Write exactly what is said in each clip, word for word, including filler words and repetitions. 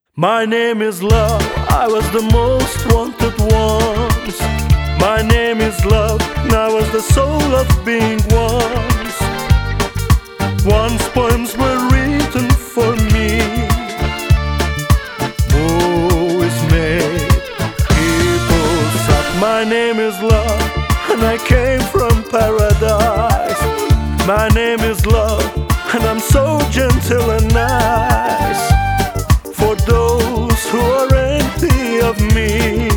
My name is love, I was the most wanted once. My name is love, and I was the soul of being once. Once poems were written for me. Movies made, people said my name is love, and I came from paradise. My name is love, and I'm so gentle and nice. For those who are envy of me,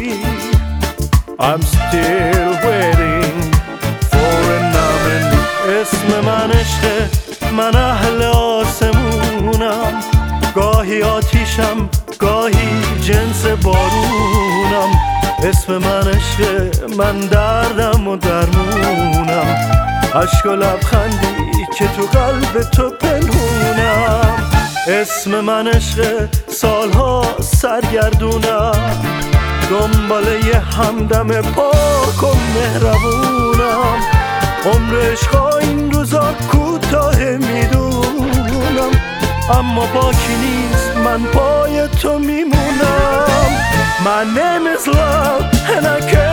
I'm still waiting for a nominee. اسم من عشقه، من اهل آسمونم. گاهی آتیشم، گاهی جنس بارونم. اسم من عشقه، من دردم و درمونم. عشق و لبخندی که تو قلب تو پنهونم. اسم من عشقه، سالها سرگردونم. دنبال یه همدم پاک و مهربونم. عمر عشقا این روزا کوتاه میدونم، اما باکی نیست، من پای تو میمونم. My name is love and I care